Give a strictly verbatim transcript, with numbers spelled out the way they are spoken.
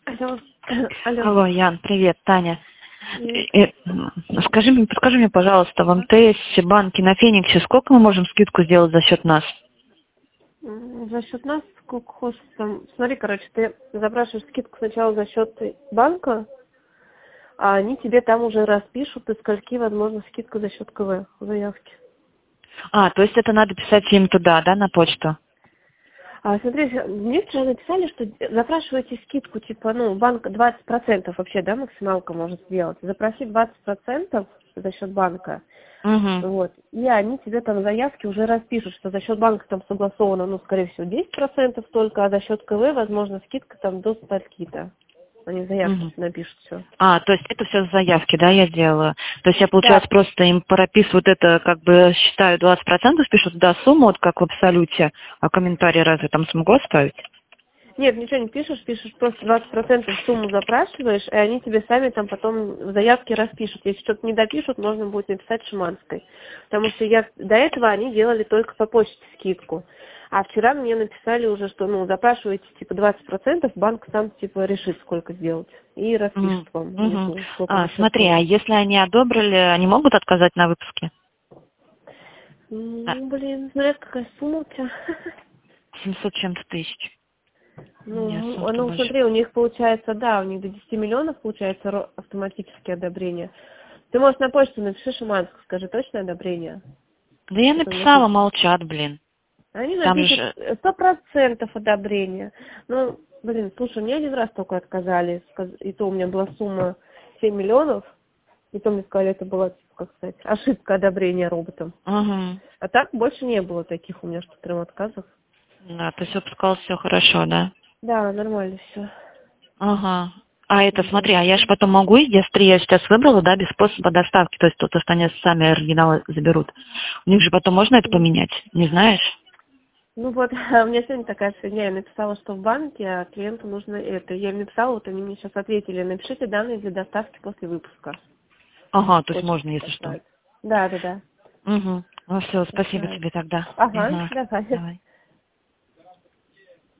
Алло. Алло. Алло, Ян, привет, Таня. Привет. Э, э, Скажи мне, подскажи мне, пожалуйста, в МТС банке на Фениксе сколько мы можем скидку сделать за счет нас? М, За счет нас, сколько хочешь там. Смотри, короче, ты запрашиваешь скидку сначала за счет банка, а они тебе там уже распишут, из скольки возможно скидка за счет КВ в заявке. А, то есть это надо писать им туда, да, на почту? А смотри, мне вчера написали, что запрашиваете скидку, типа, ну, банк двадцать процентов вообще, да, максималка может сделать. Запроси двадцать процентов за счет банка. Угу. Вот. И они тебе там в заявке уже распишут, что за счет банка там согласовано, ну, скорее всего, десять процентов только, а за счет КВ, возможно, скидка там до стольки-то. Они в заявке Угу. напишут все. А, то есть это все с заявки, да, я делаю? То есть я, Да. получается, просто им прописывают это, как бы считаю двадцать процентов, пишут туда сумму, вот как в абсолюте, а комментарий разве там смогу оставить? Нет, ничего не пишешь, пишешь просто двадцать процентов сумму запрашиваешь, и они тебе сами там потом в заявке распишут. Если что-то не допишут, можно будет написать Шиманской. Потому что я до этого они делали только по почте скидку. А вчера мне написали уже, что ну запрашиваете типа двадцать процентов, банк сам типа решит, сколько сделать. И распишет вам Угу. внизу, сколько А, за счет смотри, а кого. если они одобрили, они могут отказать на выпуске? А, Ну, блин, смотря какая сумма у тебя. семьсот чем-то тысяч. У меня Ну, сумма ну, большая. смотри, у них получается, да, у них до десяти миллионов получается ро- автоматические одобрения. Ты, может, на почту напиши Шиманск, скажи точное одобрение. Да я Потом написала, напишешь. молчат, блин. Они Там напишут же... сто процентов одобрения. Ну, блин, слушай, мне один раз только отказали, сказ- и то у меня была сумма семь миллионов, и то мне сказали, это была, типа, как сказать, ошибка одобрения роботом. Угу. А так больше не было таких у меня, что прям отказов. Да, то есть опускалось все хорошо, да? Да, нормально все. Ага. А это, Вот. смотри, а я же потом могу, если я сейчас выбрала, да, без способа доставки, то есть то, то, что они сами оригиналы заберут. У них же потом можно это поменять, не знаешь? Ну вот, у меня сегодня такая фигня, я написала, что в банке, а клиенту нужно это. Я им написала, вот они мне сейчас ответили, напишите данные для доставки после выпуска. Ага, то есть Почту можно, если что. поставить. Да, да, да. Угу. Ну все, спасибо Отправить. тебе тогда. Ага, Ага. давай. Давай.